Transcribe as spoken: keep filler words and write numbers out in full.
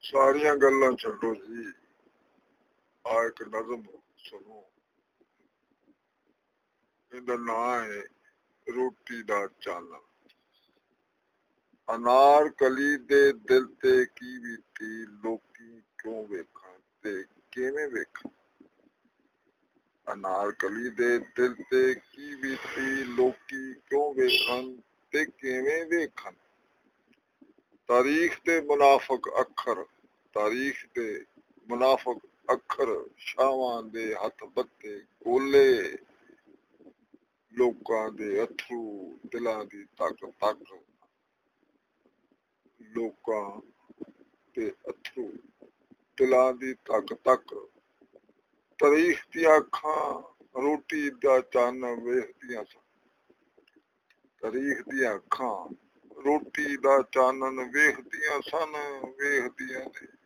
ਸਾਰੀਆਂ ਗੱਲਾਂ ਛੱਡੋ ਜੀ, ਆ ਇੱਕ ਨਜ਼ਮ ਸੁਣੋ। ਇਹਦਾ ਨਾਂ ਹੈ ਰੋਟੀ ਦਾ ਚਾਨਣ। ਅਨਾਰਕਲੀ ਦੇ ਦਿਲ ਤੇ ਕੀ ਬੀਤੀ, ਲੋਕੀ ਕਿਉਂ ਵੇਖਣ ਤੇ ਕਿਵੇਂ ਵੇਖਣ। ਅਨਾਰਕਲੀ ਦੇ ਦਿਲ ਤੇ ਕੀ ਬੀਤੀ, ਲੋਕੀ ਕਿਉਂ ਵੇਖਣ ਤੇ ਕਿਵੇਂ ਵੇਖਣ। ਤਾਰੀਖ ਦੇ ਮੁਨਾਫਕ ਅੱਖਰ, ਤਾਰੀਖ ਦੇ ਮੁਨਾਫਕ ਅੱਖਰ, ਸ਼ਾਵਾਂ ਦੇ ਹੱਥ ਬੱਤੇ ਗੋਲੇ, ਲੋਕਾਂ ਦੇ ਅਥਰੂ, ਦਿਲਾਂ ਦੀ ਤੱਕ ਤੱਕ, ਲੋਕਾਂ ਦੇ ਅਥਰੂ, ਦਿਲਾਂ ਦੀ ਤੱਕ ਤੱਕ। ਤਾਰੀਖ ਦੀਆਂ ਅੱਖਾਂ ਰੋਟੀ ਦਾ ਚਾਨਣ ਵੇਖਦੀਆਂ ਸਨ। ਤਾਰੀਖ ਦੀਆਂ ਅੱਖਾਂ ਰੋਟੀ ਦਾ ਚਾਨਣ ਵੇਖਦੀਆਂ ਸਨ, ਵੇਖਦੀਆਂ ਨੇ